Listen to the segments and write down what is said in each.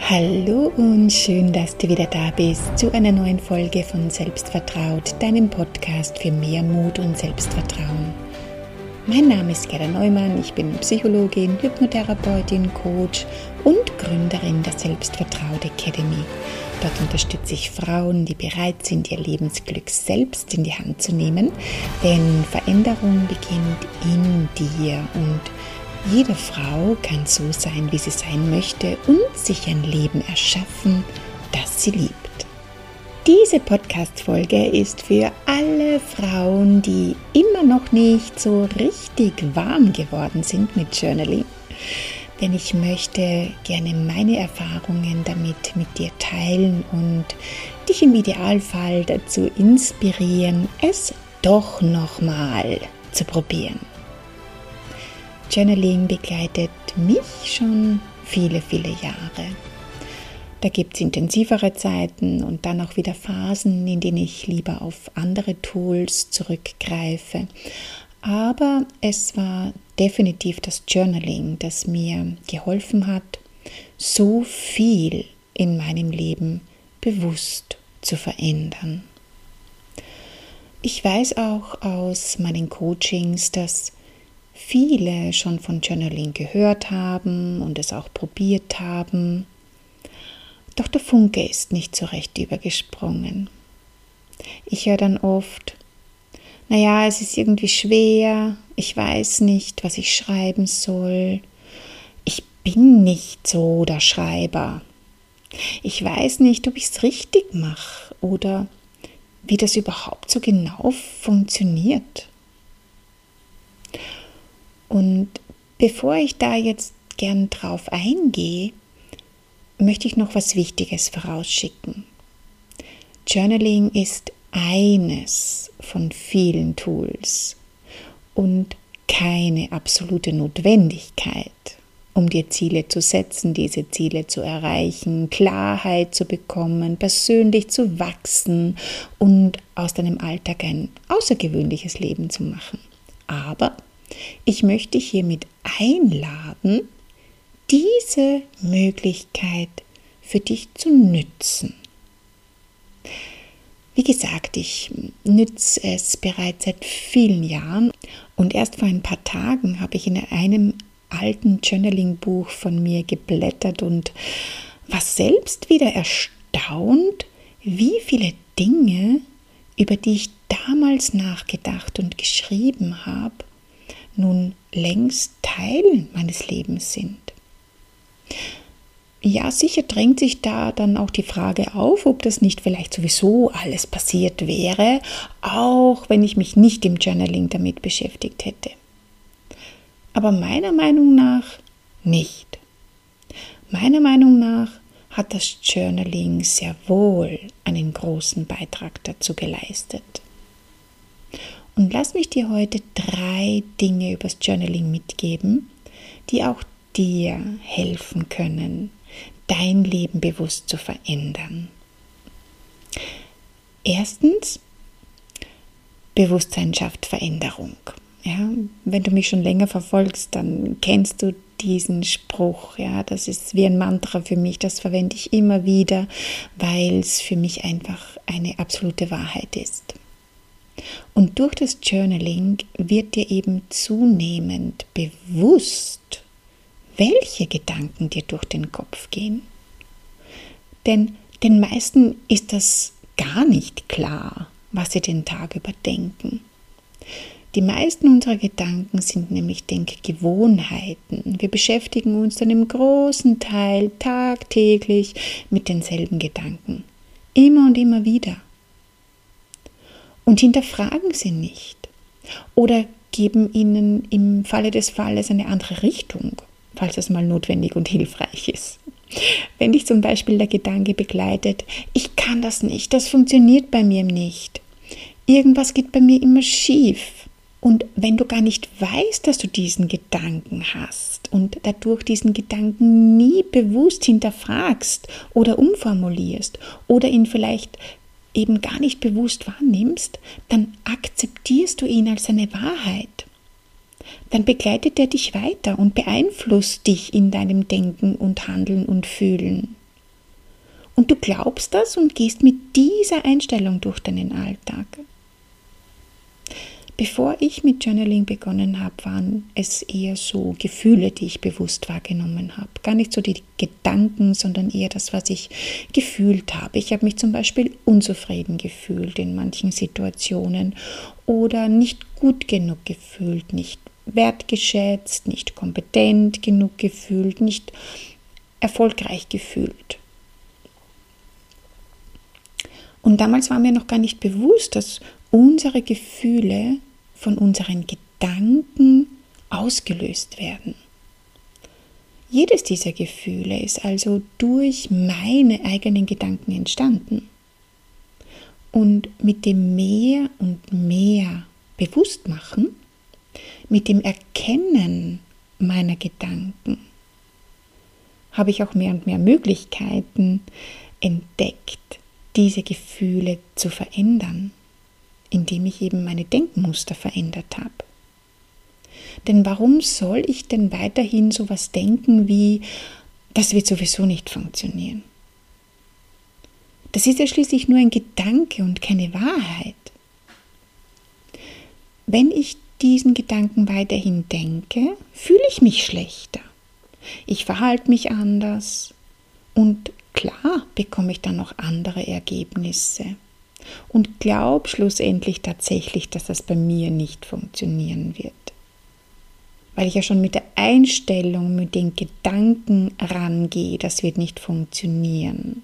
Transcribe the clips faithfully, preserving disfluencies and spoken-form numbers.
Hallo und schön, dass du wieder da bist zu einer neuen Folge von Selbstvertraut, deinem Podcast für mehr Mut und Selbstvertrauen. Mein Name ist Gerda Neumann, ich bin Psychologin, Hypnotherapeutin, Coach und Gründerin der Selbstvertraut Academy. Dort unterstütze ich Frauen, die bereit sind, ihr Lebensglück selbst in die Hand zu nehmen, denn Veränderung beginnt in dir und jede Frau kann so sein, wie sie sein möchte und sich ein Leben erschaffen, das sie liebt. Diese Podcast-Folge ist für alle Frauen, die immer noch nicht so richtig warm geworden sind mit Journaling. Denn ich möchte gerne meine Erfahrungen damit mit dir teilen und dich im Idealfall dazu inspirieren, es doch nochmal zu probieren. Journaling begleitet mich schon viele, viele Jahre. Da gibt es intensivere Zeiten und dann auch wieder Phasen, in denen ich lieber auf andere Tools zurückgreife. Aber es war definitiv das Journaling, das mir geholfen hat, so viel in meinem Leben bewusst zu verändern. Ich weiß auch aus meinen Coachings, dass viele schon von Journaling gehört haben und es auch probiert haben. Doch der Funke ist nicht so recht übergesprungen. Ich höre dann oft, naja, es ist irgendwie schwer, ich weiß nicht, was ich schreiben soll. Ich bin nicht so der Schreiber. Ich weiß nicht, ob ich es richtig mache oder wie das überhaupt so genau funktioniert. Und bevor ich da jetzt gern drauf eingehe, möchte ich noch was Wichtiges vorausschicken. Journaling ist eines von vielen Tools und keine absolute Notwendigkeit, um dir Ziele zu setzen, diese Ziele zu erreichen, Klarheit zu bekommen, persönlich zu wachsen und aus deinem Alltag ein außergewöhnliches Leben zu machen. Aber ich möchte dich hiermit einladen, diese Möglichkeit für dich zu nützen. Wie gesagt, ich nütze es bereits seit vielen Jahren und erst vor ein paar Tagen habe ich in einem alten Journaling-Buch von mir geblättert und war selbst wieder erstaunt, wie viele Dinge, über die ich damals nachgedacht und geschrieben habe, nun längst Teil meines Lebens sind. Ja, sicher drängt sich da dann auch die Frage auf, ob das nicht vielleicht sowieso alles passiert wäre, auch wenn ich mich nicht im Journaling damit beschäftigt hätte. Aber meiner Meinung nach nicht. Meiner Meinung nach hat das Journaling sehr wohl einen großen Beitrag dazu geleistet. Und lass mich dir heute drei Dinge übers Journaling mitgeben, die auch dir helfen können, dein Leben bewusst zu verändern. Erstens, Bewusstsein schafft Veränderung. Ja, wenn du mich schon länger verfolgst, dann kennst du diesen Spruch. Ja, das ist wie ein Mantra für mich, das verwende ich immer wieder, weil es für mich einfach eine absolute Wahrheit ist. Und durch das Journaling wird dir eben zunehmend bewusst, welche Gedanken dir durch den Kopf gehen. Denn den meisten ist das gar nicht klar, was sie den Tag über denken. Die meisten unserer Gedanken sind nämlich Denkgewohnheiten. Wir beschäftigen uns dann im großen Teil tagtäglich mit denselben Gedanken. Immer und immer wieder. Und hinterfragen sie nicht oder geben ihnen im Falle des Falles eine andere Richtung, falls es mal notwendig und hilfreich ist. Wenn dich zum Beispiel der Gedanke begleitet, ich kann das nicht, das funktioniert bei mir nicht, irgendwas geht bei mir immer schief. Und wenn du gar nicht weißt, dass du diesen Gedanken hast und dadurch diesen Gedanken nie bewusst hinterfragst oder umformulierst oder ihn vielleicht eben gar nicht bewusst wahrnimmst, dann akzeptierst du ihn als eine Wahrheit. Dann begleitet er dich weiter und beeinflusst dich in deinem Denken und Handeln und Fühlen. Und du glaubst das und gehst mit dieser Einstellung durch deinen Alltag. Bevor ich mit Journaling begonnen habe, waren es eher so Gefühle, die ich bewusst wahrgenommen habe. Gar nicht so die Gedanken, sondern eher das, was ich gefühlt habe. Ich habe mich zum Beispiel unzufrieden gefühlt in manchen Situationen oder nicht gut genug gefühlt, nicht wertgeschätzt, nicht kompetent genug gefühlt, nicht erfolgreich gefühlt. Und damals war mir noch gar nicht bewusst, dass unsere Gefühle von unseren Gedanken ausgelöst werden. Jedes dieser Gefühle ist also durch meine eigenen Gedanken entstanden. Und mit dem mehr und mehr Bewusstmachen, mit dem Erkennen meiner Gedanken, habe ich auch mehr und mehr Möglichkeiten entdeckt, diese Gefühle zu verändern, indem ich eben meine Denkmuster verändert habe. Denn warum soll ich denn weiterhin sowas denken wie, das wird sowieso nicht funktionieren? Das ist ja schließlich nur ein Gedanke und keine Wahrheit. Wenn ich diesen Gedanken weiterhin denke, fühle ich mich schlechter. Ich verhalte mich anders und klar bekomme ich dann noch andere Ergebnisse. Und glaube schlussendlich tatsächlich, dass das bei mir nicht funktionieren wird. Weil ich ja schon mit der Einstellung, mit den Gedanken rangehe, das wird nicht funktionieren.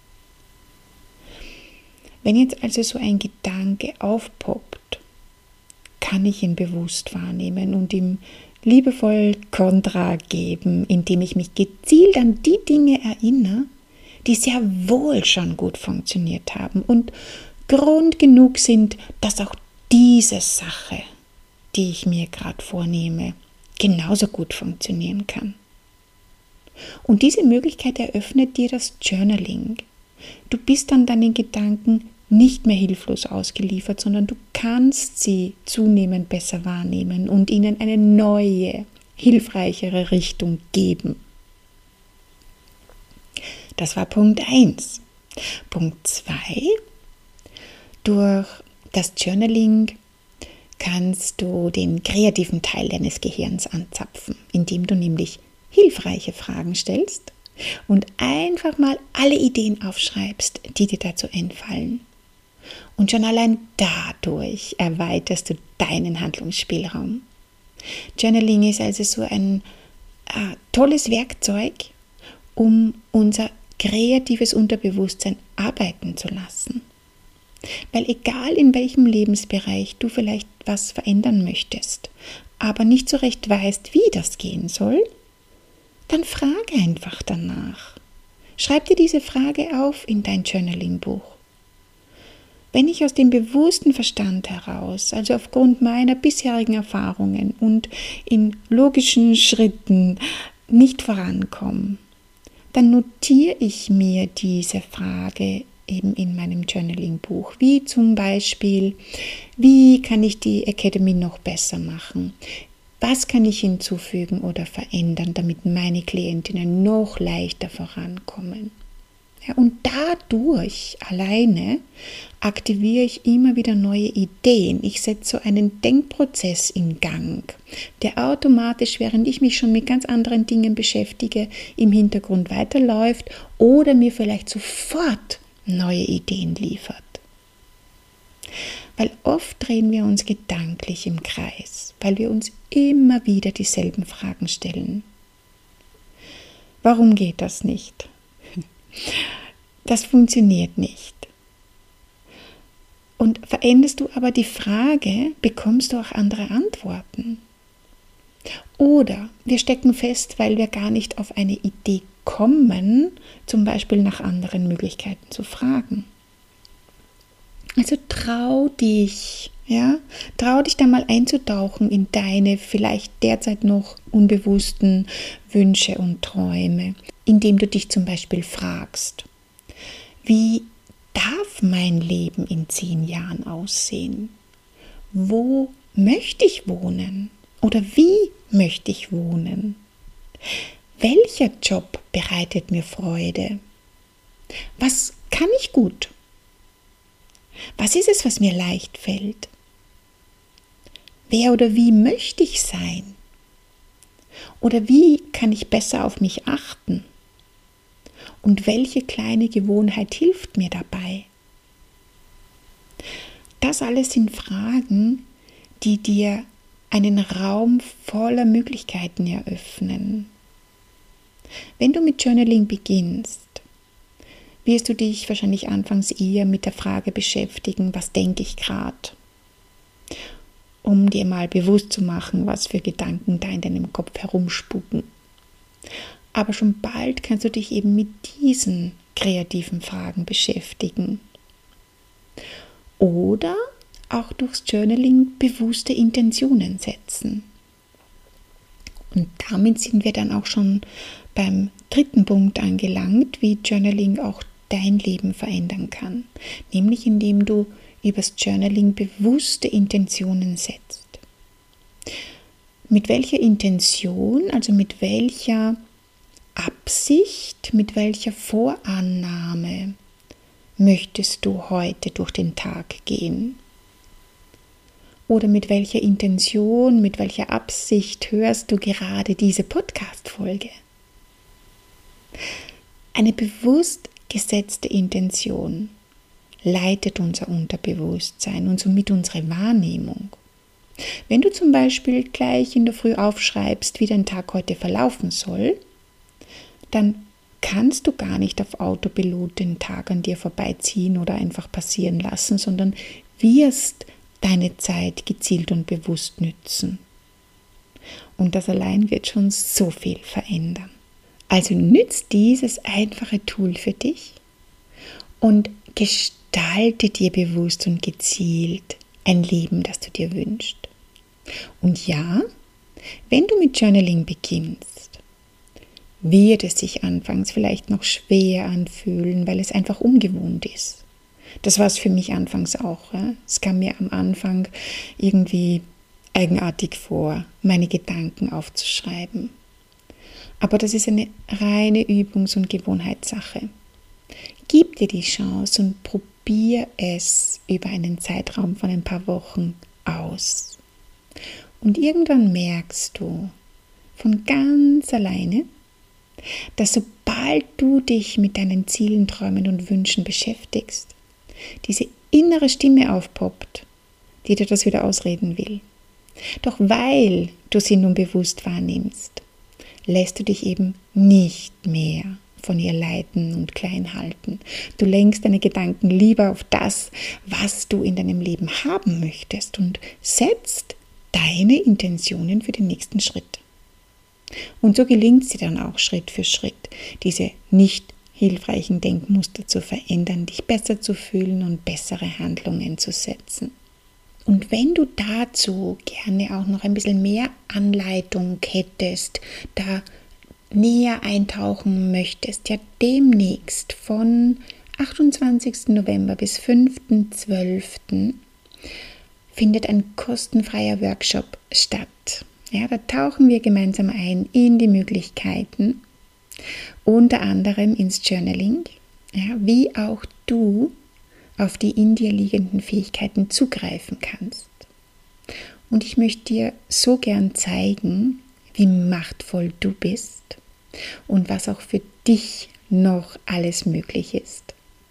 Wenn jetzt also so ein Gedanke aufpoppt, kann ich ihn bewusst wahrnehmen und ihm liebevoll Kontra geben, indem ich mich gezielt an die Dinge erinnere, die sehr wohl schon gut funktioniert haben und Grund genug sind, dass auch diese Sache, die ich mir gerade vornehme, genauso gut funktionieren kann. Und diese Möglichkeit eröffnet dir das Journaling. Du bist dann deinen Gedanken nicht mehr hilflos ausgeliefert, sondern du kannst sie zunehmend besser wahrnehmen und ihnen eine neue, hilfreichere Richtung geben. Das war Punkt eins. Punkt zwei. Durch das Journaling kannst du den kreativen Teil deines Gehirns anzapfen, indem du nämlich hilfreiche Fragen stellst und einfach mal alle Ideen aufschreibst, die dir dazu einfallen. Und schon allein dadurch erweiterst du deinen Handlungsspielraum. Journaling ist also so ein äh, tolles Werkzeug, um unser kreatives Unterbewusstsein arbeiten zu lassen. Weil egal in welchem Lebensbereich du vielleicht was verändern möchtest, aber nicht so recht weißt, wie das gehen soll, dann frage einfach danach. Schreib dir diese Frage auf in dein Journaling-Buch. Wenn ich aus dem bewussten Verstand heraus, also aufgrund meiner bisherigen Erfahrungen und in logischen Schritten nicht vorankomme, dann notiere ich mir diese Frage eben in meinem Journaling-Buch, wie zum Beispiel, wie kann ich die Academy noch besser machen? Was kann ich hinzufügen oder verändern, damit meine Klientinnen noch leichter vorankommen? Ja, und dadurch alleine aktiviere ich immer wieder neue Ideen. Ich setze so einen Denkprozess in Gang, der automatisch, während ich mich schon mit ganz anderen Dingen beschäftige, im Hintergrund weiterläuft oder mir vielleicht sofort neue Ideen liefert. Weil oft drehen wir uns gedanklich im Kreis, weil wir uns immer wieder dieselben Fragen stellen. Warum geht das nicht? Das funktioniert nicht. Und veränderst du aber die Frage, bekommst du auch andere Antworten. Oder wir stecken fest, weil wir gar nicht auf eine Idee kommen, zum Beispiel nach anderen Möglichkeiten zu fragen. Also trau dich, ja, trau dich da mal einzutauchen in deine vielleicht derzeit noch unbewussten Wünsche und Träume, indem du dich zum Beispiel fragst, wie darf mein Leben in zehn Jahren aussehen? Wo möchte ich wohnen? Oder wie möchte ich wohnen? Welcher Job bereitet mir Freude? Was kann ich gut? Was ist es, was mir leicht fällt? Wer oder wie möchte ich sein? Oder wie kann ich besser auf mich achten? Und welche kleine Gewohnheit hilft mir dabei? Das alles sind Fragen, die dir einen Raum voller Möglichkeiten eröffnen. Wenn du mit Journaling beginnst, wirst du dich wahrscheinlich anfangs eher mit der Frage beschäftigen, was denke ich gerade? Um dir mal bewusst zu machen, was für Gedanken da in deinem Kopf herumspuken. Aber schon bald kannst du dich eben mit diesen kreativen Fragen beschäftigen. Oder auch durchs Journaling bewusste Intentionen setzen. Und damit sind wir dann auch schon beim dritten Punkt angelangt, wie Journaling auch dein Leben verändern kann. Nämlich indem du übers Journaling bewusste Intentionen setzt. Mit welcher Intention, also mit welcher Absicht, mit welcher Vorannahme möchtest du heute durch den Tag gehen? Oder mit welcher Intention, mit welcher Absicht hörst du gerade diese Podcast-Folge? Eine bewusst gesetzte Intention leitet unser Unterbewusstsein und somit unsere Wahrnehmung. Wenn du zum Beispiel gleich in der Früh aufschreibst, wie dein Tag heute verlaufen soll, dann kannst du gar nicht auf Autopilot den Tag an dir vorbeiziehen oder einfach passieren lassen, sondern wirst deine Zeit gezielt und bewusst nützen. Und das allein wird schon so viel verändern. Also nütz dieses einfache Tool für dich und gestalte dir bewusst und gezielt ein Leben, das du dir wünschst. Und ja, wenn du mit Journaling beginnst, wird es sich anfangs vielleicht noch schwer anfühlen, weil es einfach ungewohnt ist. Das war es für mich anfangs auch. Ja? Es kam mir am Anfang irgendwie eigenartig vor, meine Gedanken aufzuschreiben. Aber das ist eine reine Übungs- und Gewohnheitssache. Gib dir die Chance und probier es über einen Zeitraum von ein paar Wochen aus. Und irgendwann merkst du von ganz alleine, dass sobald du dich mit deinen Zielen, Träumen und Wünschen beschäftigst, diese innere Stimme aufpoppt, die dir das wieder ausreden will. Doch weil du sie nun bewusst wahrnimmst, lässt du dich eben nicht mehr von ihr leiten und klein halten. Du lenkst deine Gedanken lieber auf das, was du in deinem Leben haben möchtest und setzt deine Intentionen für den nächsten Schritt. Und so gelingt es dir dann auch Schritt für Schritt, diese nicht hilfreichen Denkmuster zu verändern, dich besser zu fühlen und bessere Handlungen zu setzen. Und wenn du dazu gerne auch noch ein bisschen mehr Anleitung hättest, da näher eintauchen möchtest, ja demnächst von achtundzwanzigsten November bis fünften zwölften findet ein kostenfreier Workshop statt. Ja, da tauchen wir gemeinsam ein in die Möglichkeiten, unter anderem ins Journaling, ja, wie auch du auf die in dir liegenden Fähigkeiten zugreifen kannst. Und ich möchte dir so gern zeigen, wie machtvoll du bist und was auch für dich noch alles möglich ist.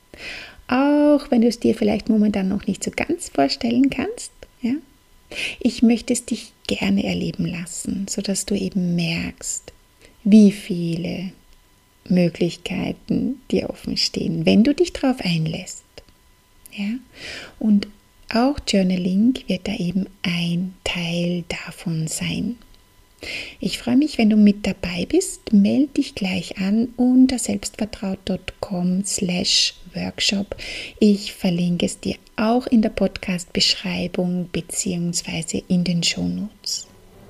Auch wenn du es dir vielleicht momentan noch nicht so ganz vorstellen kannst, ja? Ich möchte es dich gerne erleben lassen, sodass du eben merkst, wie viele Möglichkeiten dir offen stehen, wenn du dich darauf einlässt. Ja? Und auch Journaling wird da eben ein Teil davon sein. Ich freue mich, wenn du mit dabei bist. Melde dich gleich an unter selbstvertraut punkt com slash workshop. Ich verlinke es dir auch in der Podcast-Beschreibung bzw. in den Shownotes.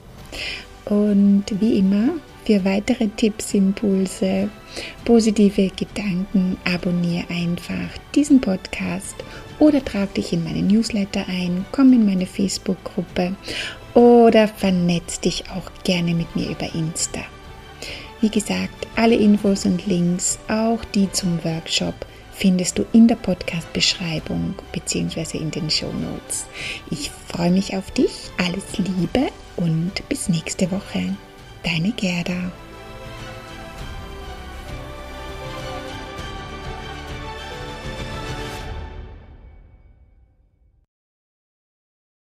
Und wie immer, für weitere Tipps, Impulse, positive Gedanken, abonniere einfach diesen Podcast oder trag dich in meine Newsletter ein, komm in meine Facebook-Gruppe oder vernetz dich auch gerne mit mir über Insta. Wie gesagt, alle Infos und Links, auch die zum Workshop, findest du in der Podcast-Beschreibung bzw. in den Shownotes. Ich freue mich auf dich, alles Liebe und bis nächste Woche. Deine Gerda.